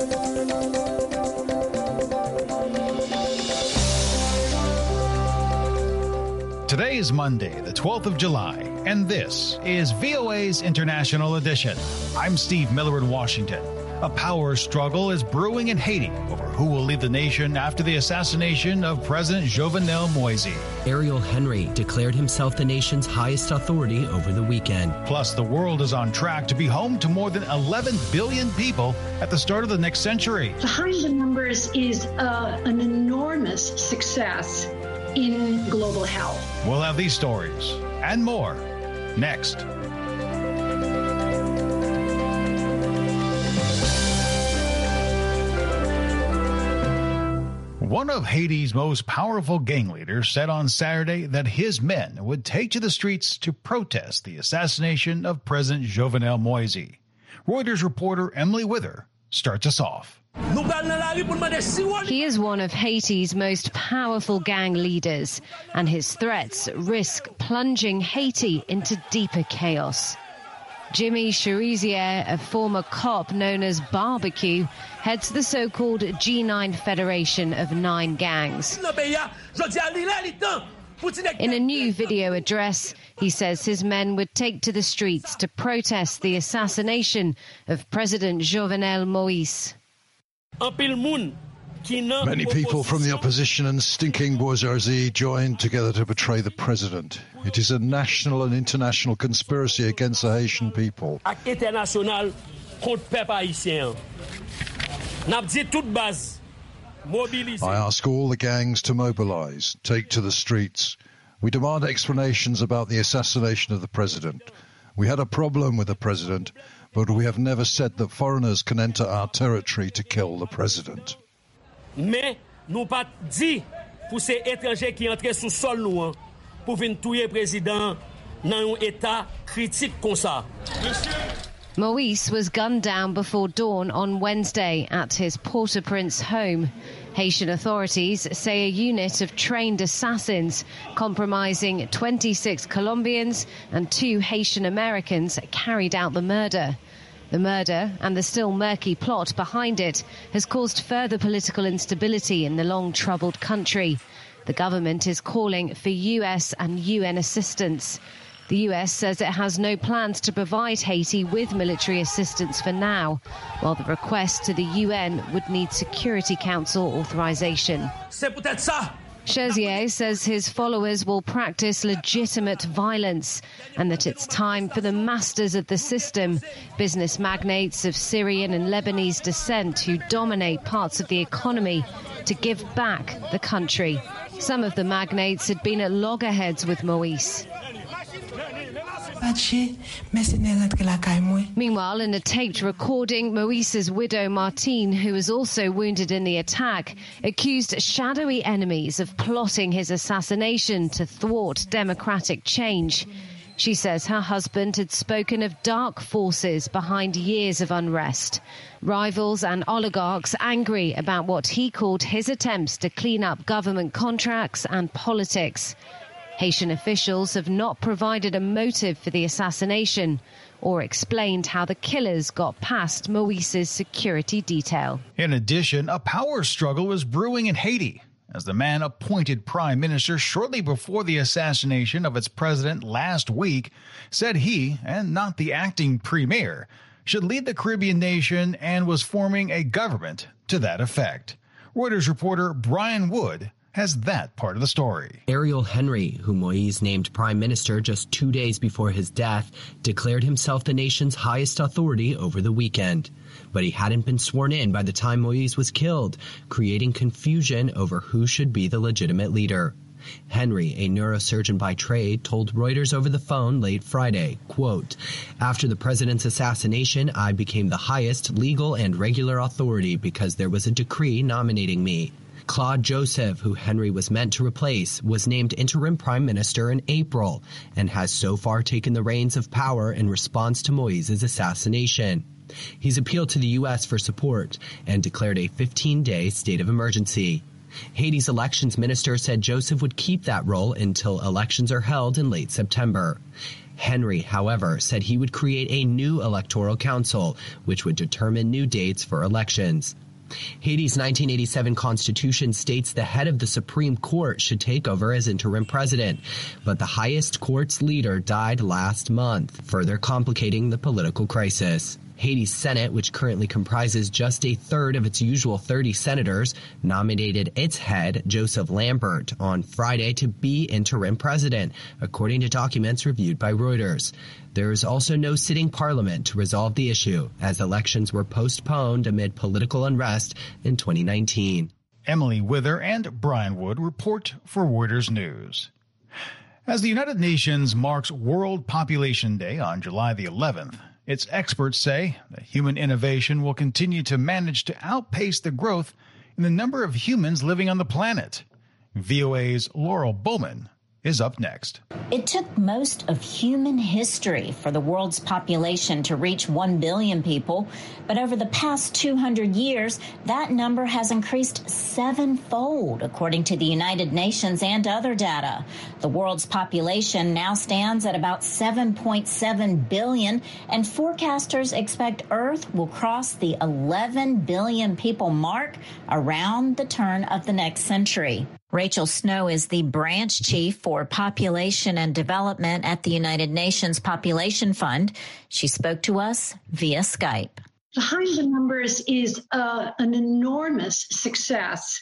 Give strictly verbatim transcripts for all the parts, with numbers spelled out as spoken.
Today is Monday, the twelfth of July, and this is V O A's International Edition. I'm Steve Miller in Washington. A power struggle is brewing in Haiti over who will lead the nation after the assassination of President Jovenel Moïse. Ariel Henry declared himself the nation's highest authority over the weekend. Plus, the world is on track to be home to more than eleven billion people at the start of the next century. Behind the numbers is uh, an enormous success in global health. We'll have these stories and more next. One of Haiti's most powerful gang leaders said on Saturday that his men would take to the streets to protest the assassination of President Jovenel Moïse. Reuters reporter Emily Wither starts us off. He is one of Haiti's most powerful gang leaders, and his threats risk plunging Haiti into deeper chaos. Jimmy Cherizier, a former cop known as Barbecue, heads the so-called G nine Federation of Nine Gangs. In a new video address, he says his men would take to the streets to protest the assassination of President Jovenel Moïse. Many people from the opposition and stinking bourgeoisie joined together to betray the president. It is a national and international conspiracy against the Haitian people. I ask all the gangs to mobilize, take to the streets. We demand explanations about the assassination of the president. We had a problem with the president, but we have never said that foreigners can enter our territory to kill the president. Mais nous pas dit pour ces étrangers qui entrent sous sol nous pour venir tuer président dans un état critique comme ça. Moïse was gunned down before dawn on Wednesday at his Port-au-Prince home. Haitian authorities say a unit of trained assassins comprising twenty-six Colombians and two Haitian Americans carried out the murder. The murder and the still murky plot behind it has caused further political instability in the long-troubled country. The government is calling for U S and U N assistance. The U S says it has no plans to provide Haiti with military assistance for now, while the request to the U N would need Security Council authorization. Cherizier says his followers will practice legitimate violence and that it's time for the masters of the system, business magnates of Syrian and Lebanese descent who dominate parts of the economy, to give back the country. Some of the magnates had been at loggerheads with Moïse. Meanwhile, in a taped recording, Moïse's widow Martine, who was also wounded in the attack, accused shadowy enemies of plotting his assassination to thwart democratic change. She says her husband had spoken of dark forces behind years of unrest, rivals and oligarchs angry about what he called his attempts to clean up government contracts and politics. Haitian officials have not provided a motive for the assassination or explained how the killers got past Moïse's security detail. In addition, a power struggle is brewing in Haiti, as the man appointed prime minister shortly before the assassination of its president last week said he, and not the acting premier, should lead the Caribbean nation and was forming a government to that effect. Reuters reporter Brian Wood has that part of the story. Ariel Henry, who Moïse named prime minister just two days before his death, declared himself the nation's highest authority over the weekend. But he hadn't been sworn in by the time Moïse was killed, creating confusion over who should be the legitimate leader. Henry, a neurosurgeon by trade, told Reuters over the phone late Friday, quote, "After the president's assassination, I became the highest legal and regular authority because there was a decree nominating me. Claude Joseph, who Henry was meant to replace, was named interim prime minister in April and has so far taken the reins of power in response to Moïse's assassination. He's appealed to the U S for support and declared a fifteen-day state of emergency. Haiti's elections minister said Joseph would keep that role until elections are held in late September. Henry, however, said he would create a new electoral council, which would determine new dates for elections. Haiti's nineteen eighty-seven constitution states the head of the Supreme Court should take over as interim president, but the highest court's leader died last month, further complicating the political crisis. Haiti's Senate, which currently comprises just a third of its usual thirty senators, nominated its head, Joseph Lambert, on Friday to be interim president, according to documents reviewed by Reuters. There is also no sitting parliament to resolve the issue, as elections were postponed amid political unrest in twenty nineteen. Emily Wither and Brian Wood report for Reuters News. As the United Nations marks World Population Day on July the eleventh, its experts say that human innovation will continue to manage to outpace the growth in the number of humans living on the planet. V O A's Laurel Bowman is up next. It took most of human history for the world's population to reach one billion people, but over the past two hundred years, that number has increased sevenfold, according to the United Nations and other data. The world's population now stands at about seven point seven billion, and forecasters expect Earth will cross the eleven billion people mark around the turn of the next century. Rachel Snow is the branch chief for population and development at the United Nations Population Fund. She spoke to us via Skype. Behind the numbers is uh, an enormous success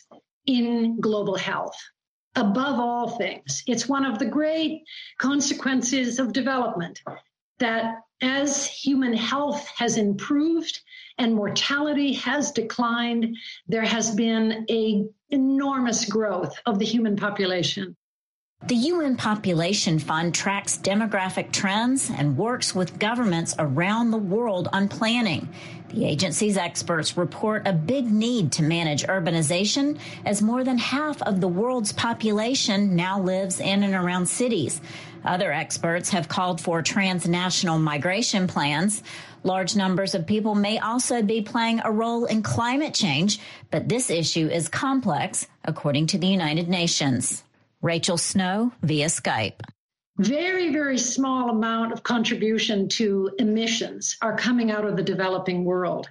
in global health. Above all things, it's one of the great consequences of development that as human health has improved and mortality has declined, there has been an enormous growth of the human population. The U N Population Fund tracks demographic trends and works with governments around the world on planning. The agency's experts report a big need to manage urbanization, as more than half of the world's population now lives in and around cities. Other experts have called for transnational migration plans. Large numbers of people may also be playing a role in climate change, but this issue is complex, according to the United Nations. Rachel Snow via Skype. Very, very small amount of contribution to emissions are coming out of the developing world.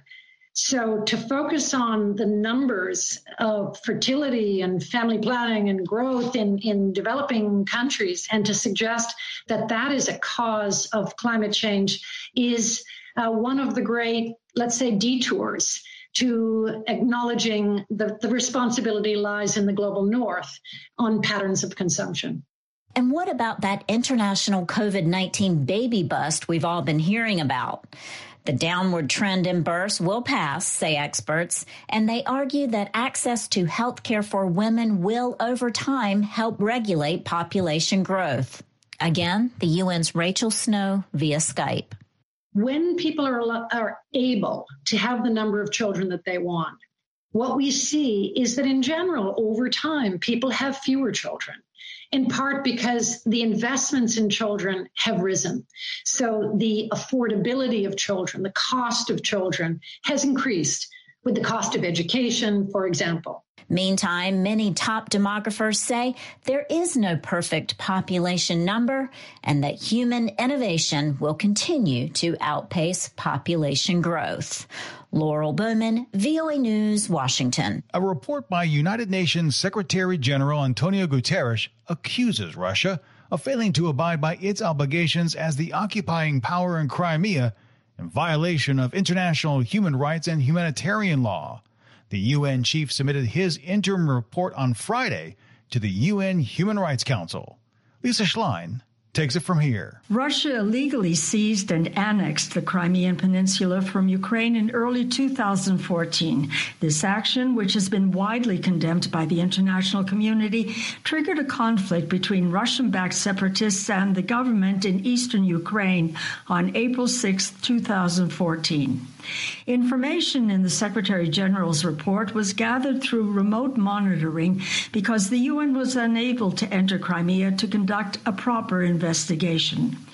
So to focus on the numbers of fertility and family planning and growth in, in developing countries and to suggest that that is a cause of climate change is uh, one of the great, let's say, detours to acknowledging the, the responsibility lies in the global north on patterns of consumption. And what about that international COVID nineteen baby bust we've all been hearing about? The downward trend in births will pass, say experts, and they argue that access to health care for women will, over time, help regulate population growth. Again, the U N's Rachel Snow via Skype. When people are, are able to have the number of children that they want, what we see is that in general, over time, people have fewer children, in part because the investments in children have risen. So the affordability of children, the cost of children has increased with the cost of education, for example. Meantime, many top demographers say there is no perfect population number and that human innovation will continue to outpace population growth. Laurel Bowman, V O A News, Washington. A report by United Nations Secretary General Antonio Guterres accuses Russia of failing to abide by its obligations as the occupying power in Crimea in violation of international human rights and humanitarian law. The U N chief submitted his interim report on Friday to the U N Human Rights Council. Lisa Schlein takes it from here. Russia illegally seized and annexed the Crimean Peninsula from Ukraine in early two thousand fourteen. This action, which has been widely condemned by the international community, triggered a conflict between Russian-backed separatists and the government in eastern Ukraine on April sixth, two thousand fourteen. Information in the Secretary General's report was gathered through remote monitoring because the U N was unable to enter Crimea to conduct a proper investigation.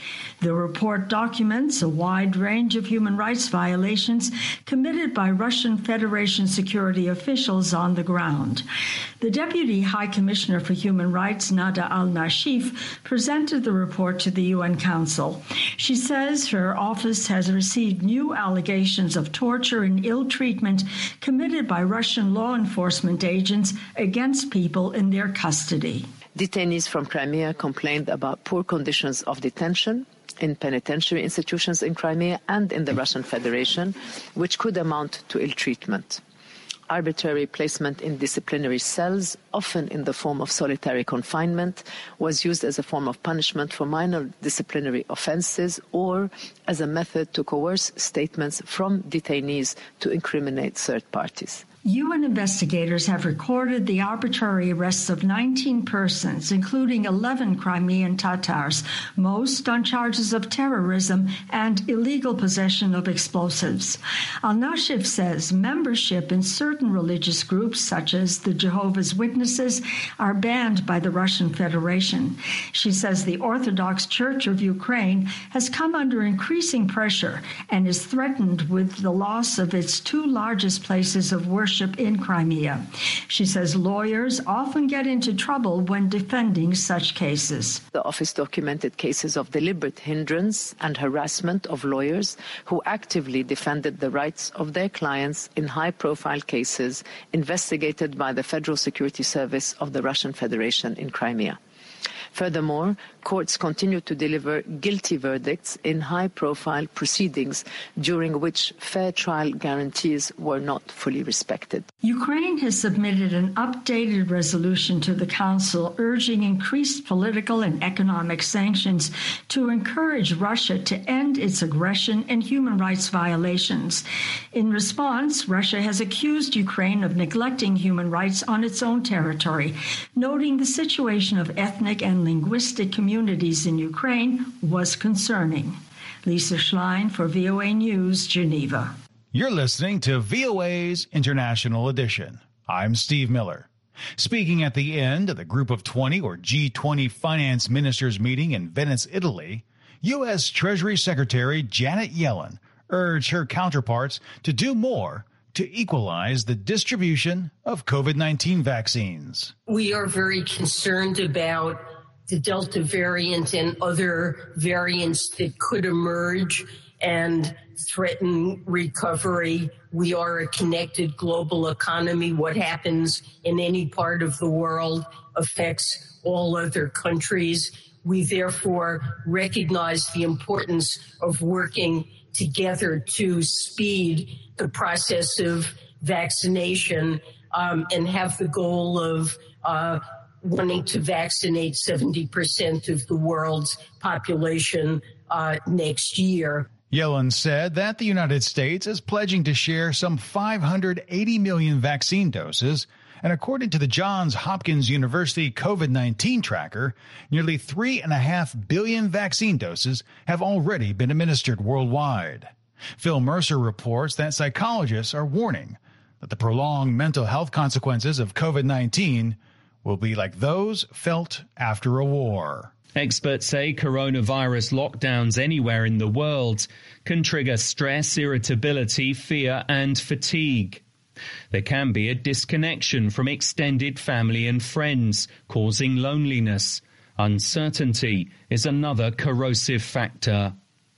The report documents a wide range of human rights violations committed by Russian Federation security officials on the ground. The Deputy High Commissioner for Human Rights, Nada al-Nashif, presented the report to the U N Council. She says her office has received new allegations of torture and ill treatment committed by Russian law enforcement agents against people in their custody. Detainees from Crimea complained about poor conditions of detention in penitentiary institutions in Crimea and in the Russian Federation, which could amount to ill treatment. Arbitrary placement in disciplinary cells, often in the form of solitary confinement, was used as a form of punishment for minor disciplinary offenses or as a method to coerce statements from detainees to incriminate third parties. U N investigators have recorded the arbitrary arrests of nineteen persons, including eleven Crimean Tatars, most on charges of terrorism and illegal possession of explosives. Al-Nashif says membership in certain religious groups, such as the Jehovah's Witnesses, are banned by the Russian Federation. She says the Orthodox Church of Ukraine has come under increasing pressure and is threatened with the loss of its two largest places of worship in Crimea. She says lawyers often get into trouble when defending such cases. The office documented cases of deliberate hindrance and harassment of lawyers who actively defended the rights of their clients in high-profile cases investigated by the Federal Security Service of the Russian Federation in Crimea. Furthermore, courts continue to deliver guilty verdicts in high-profile proceedings during which fair trial guarantees were not fully respected. Ukraine has submitted an updated resolution to the Council urging increased political and economic sanctions to encourage Russia to end its aggression and human rights violations. In response, Russia has accused Ukraine of neglecting human rights on its own territory, noting the situation of ethnic and linguistic communities in Ukraine was concerning. Lisa Schlein for V O A News, Geneva. You're listening to V O A's International Edition. I'm Steve Miller. Speaking at the end of the Group of twenty or G twenty finance ministers meeting in Venice, Italy, U S. Treasury Secretary Janet Yellen urged her counterparts to do more to equalize the distribution of COVID nineteen vaccines. We are very concerned about the Delta variant and other variants that could emerge and threaten recovery. We are a connected global economy. What happens in any part of the world affects all other countries. We therefore recognize the importance of working together to speed the process of vaccination um, and have the goal of uh, wanting to vaccinate seventy percent of the world's population uh, next year. Yellen said that the United States is pledging to share some five hundred eighty million vaccine doses, and according to the Johns Hopkins University COVID nineteen tracker, nearly three point five billion vaccine doses have already been administered worldwide. Phil Mercer reports that psychologists are warning that the prolonged mental health consequences of COVID nineteen will be like those felt after a war. Experts say coronavirus lockdowns anywhere in the world can trigger stress, irritability, fear and fatigue. There can be a disconnection from extended family and friends, causing loneliness. Uncertainty is another corrosive factor.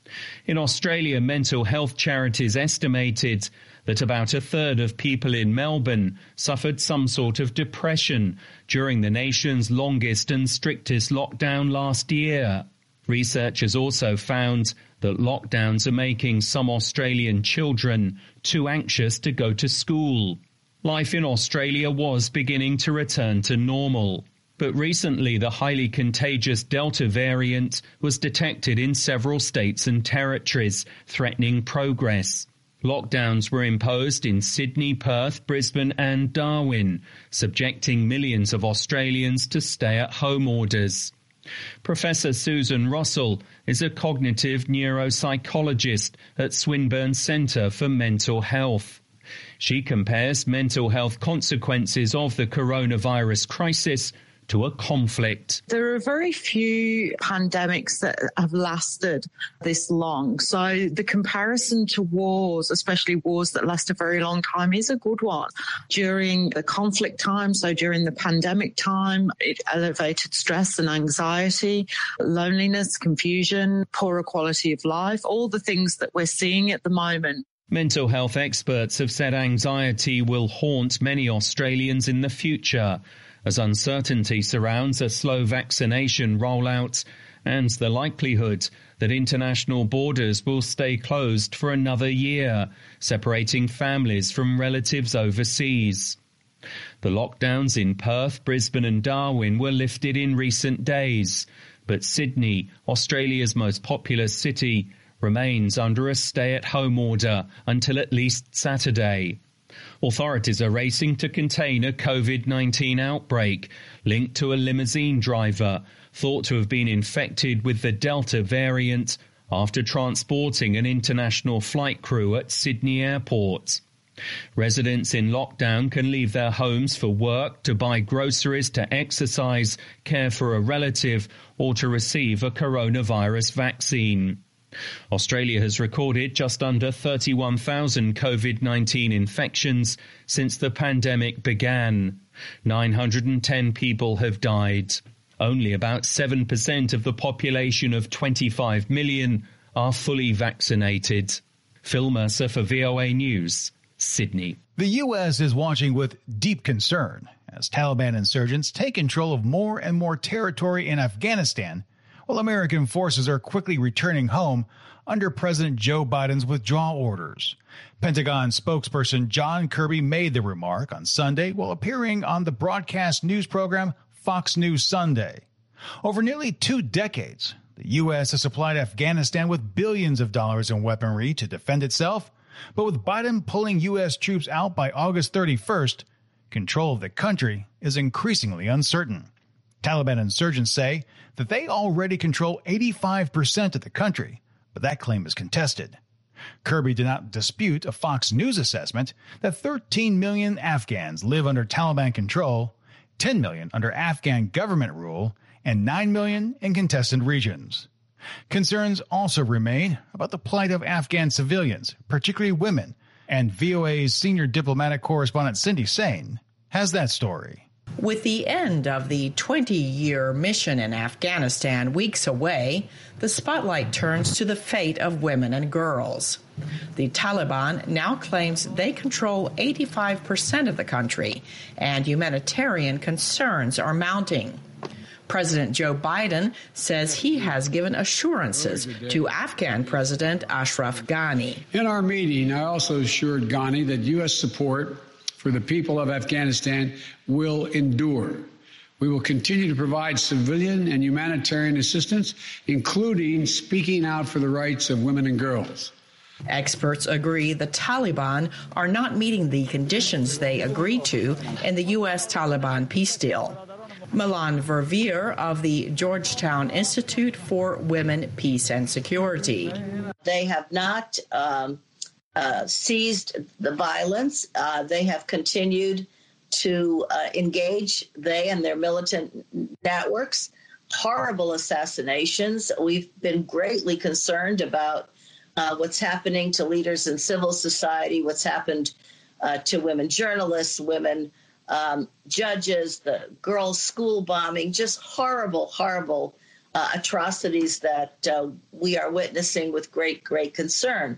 In Australia, mental health charities estimated that about a third of people in Melbourne suffered some sort of depression during the nation's longest and strictest lockdown last year. Researchers also found that lockdowns are making some Australian children too anxious to go to school. Life in Australia was beginning to return to normal. But recently, the highly contagious Delta variant was detected in several states and territories, threatening progress. Lockdowns were imposed in Sydney, Perth, Brisbane and Darwin, subjecting millions of Australians to stay-at-home orders. Professor Susan Russell is a cognitive neuropsychologist at Swinburne Centre for Mental Health. She compares mental health consequences of the coronavirus crisis to a conflict. There are very few pandemics that have lasted this long. So the comparison to wars, especially wars that last a very long time, is a good one. During the conflict time, so during the pandemic time, it elevated stress and anxiety, loneliness, confusion, poorer quality of life, all the things that we're seeing at the moment. Mental health experts have said anxiety will haunt many Australians in the future, as uncertainty surrounds a slow vaccination rollout and the likelihood that international borders will stay closed for another year, separating families from relatives overseas. The lockdowns in Perth, Brisbane and Darwin were lifted in recent days, but Sydney, Australia's most populous city, remains under a stay-at-home order until at least Saturday. Authorities are racing to contain a COVID nineteen outbreak linked to a limousine driver thought to have been infected with the Delta variant after transporting an international flight crew at Sydney Airport. Residents in lockdown can leave their homes for work, to buy groceries, to exercise, care for a relative, or to receive a coronavirus vaccine. Australia has recorded just under thirty-one thousand COVID nineteen infections since the pandemic began. nine hundred ten people have died. Only about seven percent of the population of twenty-five million are fully vaccinated. Phil Mercer for V O A News, Sydney. The U S is watching with deep concern as Taliban insurgents take control of more and more territory in Afghanistan, while American forces are quickly returning home under President Joe Biden's withdrawal orders. Pentagon spokesperson John Kirby made the remark on Sunday while appearing on the broadcast news program Fox News Sunday. Over nearly two decades, the U S has supplied Afghanistan with billions of dollars in weaponry to defend itself, but with Biden pulling U S troops out by August thirty-first, control of the country is increasingly uncertain. Taliban insurgents say that they already control eighty-five percent of the country, but that claim is contested. Kirby did not dispute a Fox News assessment that thirteen million Afghans live under Taliban control, ten million under Afghan government rule, and nine million in contested regions. Concerns also remain about the plight of Afghan civilians, particularly women, and V O A's senior diplomatic correspondent Cindy Sain has that story. With the end of the twenty-year mission in Afghanistan weeks away, the spotlight turns to the fate of women and girls. The Taliban now claims they control eighty-five percent of the country, and humanitarian concerns are mounting. President Joe Biden says he has given assurances to Afghan President Ashraf Ghani. In our meeting, I also assured Ghani that U S support for the people of Afghanistan will endure. We will continue to provide civilian and humanitarian assistance, including speaking out for the rights of women and girls. Experts agree the Taliban are not meeting the conditions they agreed to in the U S Taliban peace deal. Milan Verveer of the Georgetown Institute for Women, Peace and Security. They have not um, uh, seized the violence. Uh, they have continued to uh, engage, they and their militant networks, horrible assassinations. We've been greatly concerned about uh, what's happening to leaders in civil society, what's happened uh, to women journalists, women Um, judges, the girls' school bombing, just horrible, horrible uh, atrocities that uh, we are witnessing with great, great concern.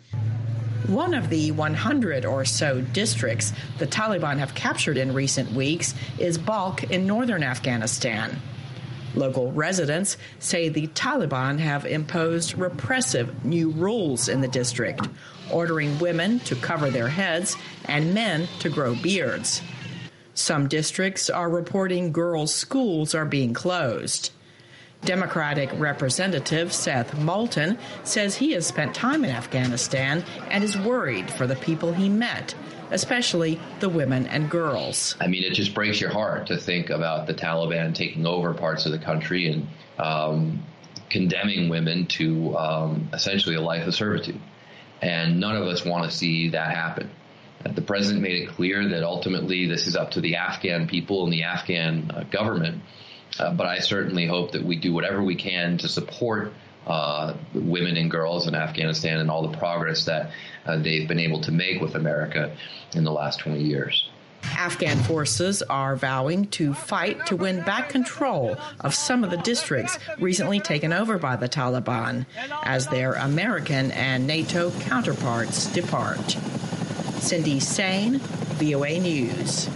One of the one hundred or so districts the Taliban have captured in recent weeks is Balkh in northern Afghanistan. Local residents say the Taliban have imposed repressive new rules in the district, ordering women to cover their heads and men to grow beards. Some districts are reporting girls' schools are being closed. Democratic Representative Seth Moulton says he has spent time in Afghanistan and is worried for the people he met, especially the women and girls. I mean, it just breaks your heart to think about the Taliban taking over parts of the country and um, condemning women to um, essentially a life of servitude. And none of us want to see that happen. The president made it clear that ultimately this is up to the Afghan people and the Afghan uh, government Uh, but I certainly hope that we do whatever we can to support uh, women and girls in Afghanistan and all the progress that uh, they've been able to make with America in the last twenty years. Afghan forces are vowing to fight to win back control of some of the districts recently taken over by the Taliban as their American and NATO counterparts depart. Cindy Sain, V O A News.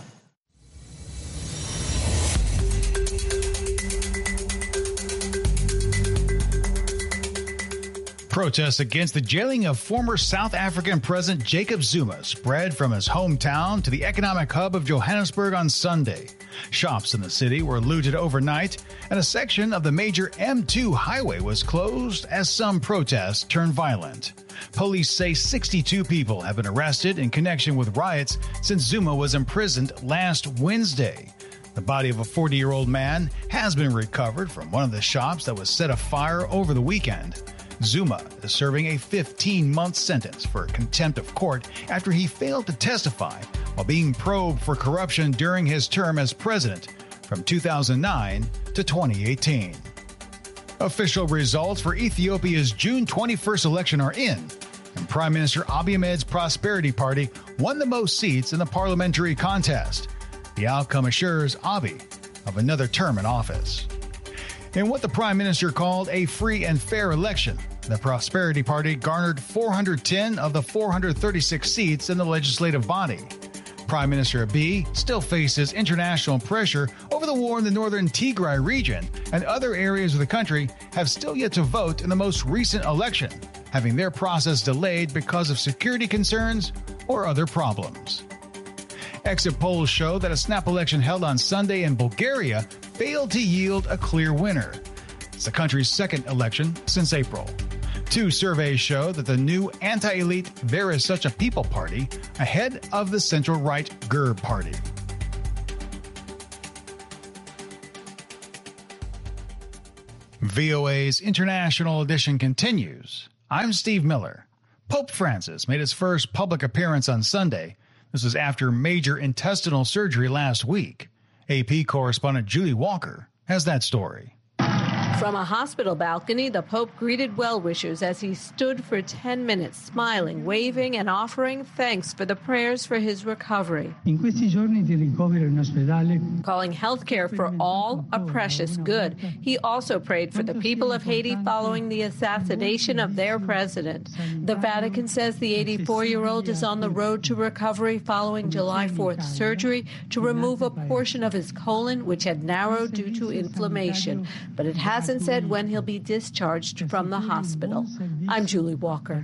Protests against the jailing of former South African President Jacob Zuma spread from his hometown to the economic hub of Johannesburg on Sunday. Shops in the city were looted overnight, and a section of the major M two highway was closed as some protests turned violent. Police say sixty-two people have been arrested in connection with riots since Zuma was imprisoned last Wednesday. The body of a forty-year-old man has been recovered from one of the shops that was set afire over the weekend. Zuma is serving a fifteen-month sentence for contempt of court after he failed to testify while being probed for corruption during his term as president from two thousand nine to twenty eighteen. Official results for Ethiopia's June twenty-first election are in, and Prime Minister Abiy Ahmed's Prosperity Party won the most seats in the parliamentary contest. The outcome assures Abiy of another term in office. In what the Prime Minister called a free and fair election, the Prosperity Party garnered four hundred ten of the four hundred thirty-six seats in the legislative body. Prime Minister Abiy still faces international pressure over the war in the northern Tigray region, and other areas of the country have still yet to vote in the most recent election, having their process delayed because of security concerns or other problems. Exit polls show that a snap election held on Sunday in Bulgaria failed to yield a clear winner. It's the country's second election since April. Two surveys show that the new anti-elite There Is Such a People party ahead of the central-right G E R B party. V O A's International Edition continues. I'm Steve Miller. Pope Francis made his first public appearance on Sunday. This was after major intestinal surgery last week. A P correspondent Julie Walker has that story. From a hospital balcony, the Pope greeted well-wishers as he stood for ten minutes, smiling, waving, and offering thanks for the prayers for his recovery. In questi giorni di ricovero in ospedale, calling healthcare for all a precious good. He also prayed for the people of Haiti following the assassination of their president. The Vatican says the eighty-four-year-old is on the road to recovery following July fourth surgery to remove a portion of his colon, which had narrowed due to inflammation. But it has hasn't said when he'll be discharged from the hospital. I'm Julie Walker.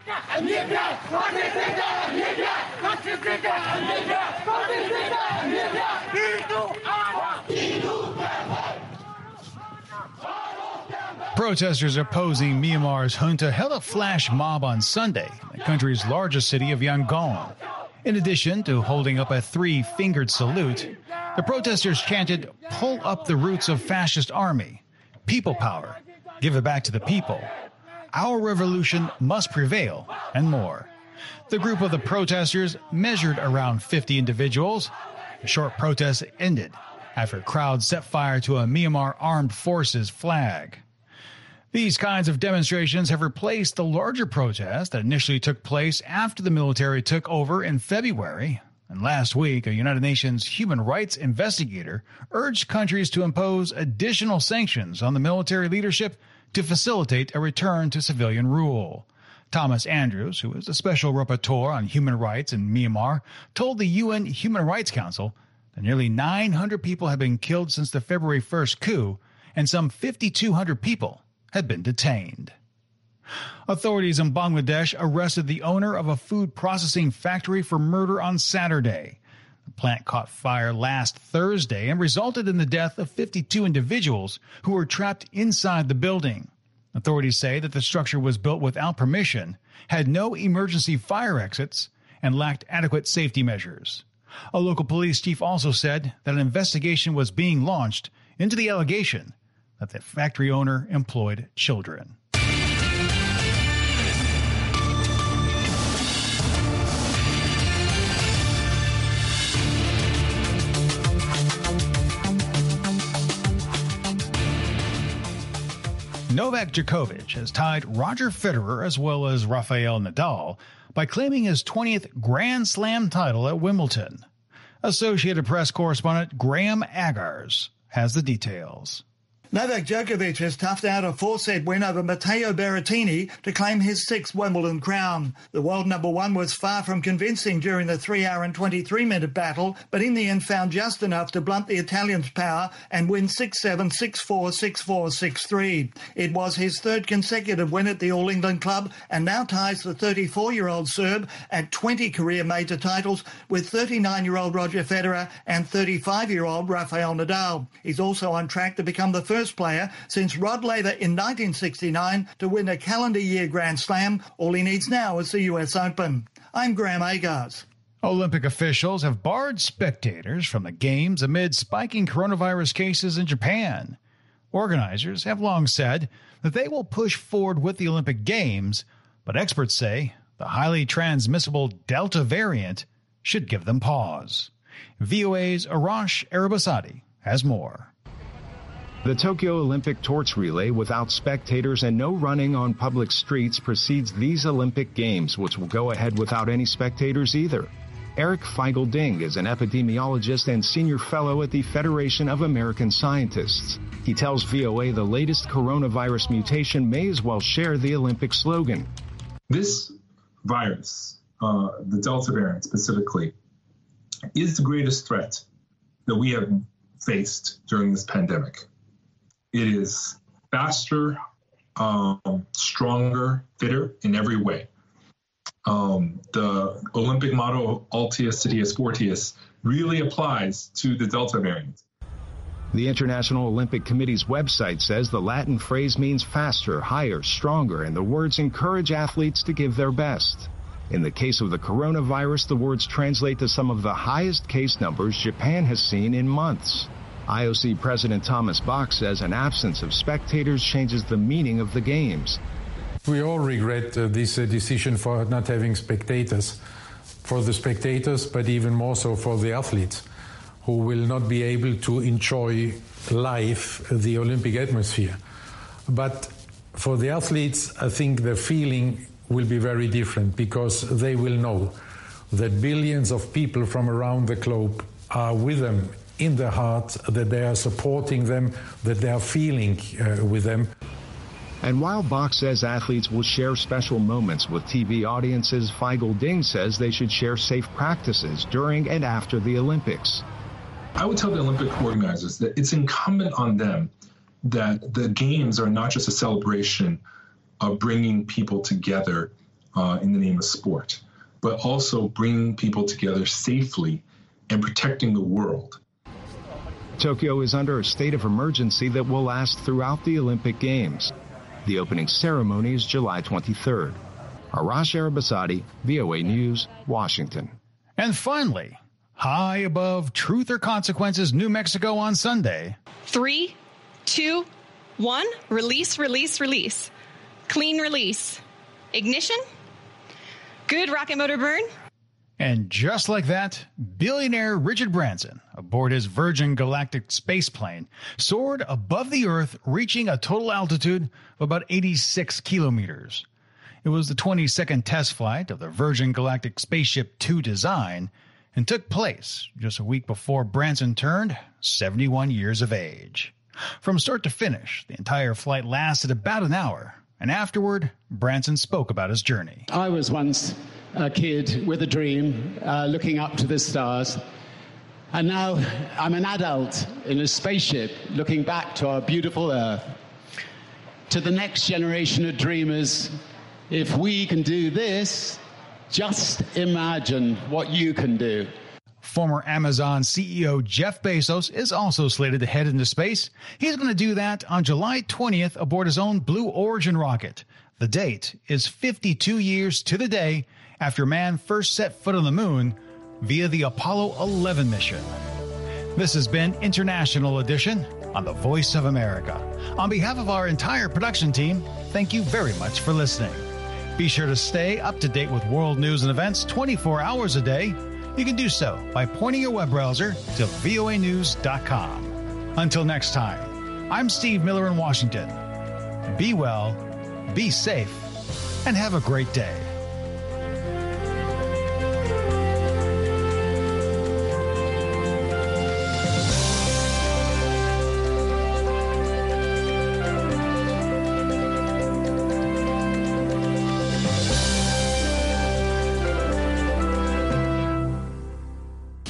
Protesters opposing Myanmar's junta held a flash mob on Sunday in the country's largest city of Yangon. In addition to holding up a three-fingered salute, the protesters chanted, "Pull up the roots of fascist army. People power, give it back to the people. Our revolution must prevail," and more. The group of the protesters measured around fifty individuals. The short protest ended after crowds set fire to a Myanmar Armed Forces flag. These kinds of demonstrations have replaced the larger protests that initially took place after the military took over in February. And last week, a United Nations human rights investigator urged countries to impose additional sanctions on the military leadership to facilitate a return to civilian rule. Thomas Andrews, who is a special rapporteur on human rights in Myanmar, told the U N Human Rights Council that nearly nine hundred people have been killed since the February first coup, and some five thousand two hundred people have been detained. Authorities in Bangladesh arrested the owner of a food processing factory for murder on Saturday. The plant caught fire last Thursday and resulted in the death of fifty-two individuals who were trapped inside the building. Authorities say that the structure was built without permission, had no emergency fire exits, and lacked adequate safety measures. A local police chief also said that an investigation was being launched into the allegation that the factory owner employed children. Novak Djokovic has tied Roger Federer as well as Rafael Nadal by claiming his twentieth Grand Slam title at Wimbledon. Associated Press correspondent Graham Agars has the details. Novak Djokovic has toughed out a four-set win over Matteo Berrettini to claim his sixth Wimbledon crown. The world number one was far from convincing during the three hour and twenty-three minute battle, but in the end found just enough to blunt the Italian's power and win six seven, six four, six four, six three. It was his third consecutive win at the All England club and now ties the thirty-four-year-old Serb at twenty career major titles with thirty-nine-year-old Roger Federer and thirty-five-year-old Rafael Nadal. He's also on track to become the first player since Rod Laver in nineteen sixty-nine to win a calendar year Grand Slam. All he needs now is the U S Open. I'm Graham Agars. Olympic officials have barred spectators from the Games amid spiking coronavirus cases in Japan. Organizers have long said that they will push forward with the Olympic Games, but experts say the highly transmissible Delta variant should give them pause. V O A's Arash Arabasadi has more. The Tokyo Olympic torch relay without spectators and no running on public streets precedes these Olympic Games, which will go ahead without any spectators either. Eric Feigl-Ding is an epidemiologist and senior fellow at the Federation of American Scientists. He tells V O A the latest coronavirus mutation may as well share the Olympic slogan. This virus, uh, the Delta variant specifically, is the greatest threat that we have faced during this pandemic. It is faster, um, stronger, fitter in every way. Um, the Olympic motto, Altius Citius Fortius, really applies to the Delta variant. The International Olympic Committee's website says the Latin phrase means faster, higher, stronger, and the words encourage athletes to give their best. In the case of the coronavirus, the words translate to some of the highest case numbers Japan has seen in months. I O C President Thomas Bach says an absence of spectators changes the meaning of the Games. We all regret uh, this uh, decision for not having spectators. For the spectators, but even more so for the athletes, who will not be able to enjoy live the Olympic atmosphere. But for the athletes, I think the feeling will be very different because they will know that billions of people from around the globe are with them in their heart, that they are supporting them, that they are feeling uh, with them. And while Bach says athletes will share special moments with T V audiences, Feigl-Ding says they should share safe practices during and after the Olympics. I would tell the Olympic organizers that it's incumbent on them that the Games are not just a celebration of bringing people together uh, in the name of sport, but also bringing people together safely and protecting the world. Tokyo is under a state of emergency that will last throughout the Olympic Games. The opening ceremony is July twenty-third. Arash Arabasadi, V O A News, Washington. And finally, high above Truth or Consequences, New Mexico on Sunday. Three, two, one, release, release, release. Clean release. Ignition. Good rocket motor burn. And just like that, billionaire Richard Branson, aboard his Virgin Galactic spaceplane, soared above the Earth, reaching a total altitude of about eighty-six kilometers. It was the twenty-second test flight of the Virgin Galactic Spaceship Two design and took place just a week before Branson turned seventy-one years of age. From start to finish, the entire flight lasted about an hour, and afterward, Branson spoke about his journey. I was once a kid with a dream, uh, looking up to the stars. And now I'm an adult in a spaceship looking back to our beautiful Earth. To the next generation of dreamers, if we can do this, just imagine what you can do. Former Amazon C E O Jeff Bezos is also slated to head into space. He's going to do that on July twentieth aboard his own Blue Origin rocket. The date is fifty-two years to the day after man first set foot on the moon via the Apollo eleven mission. This has been International Edition on the Voice of America. On behalf of our entire production team, thank you very much for listening. Be sure to stay up to date with world news and events twenty-four hours a day. You can do so by pointing your web browser to V O A news dot com. Until next time, I'm Steve Miller in Washington. Be well, be safe, and have a great day.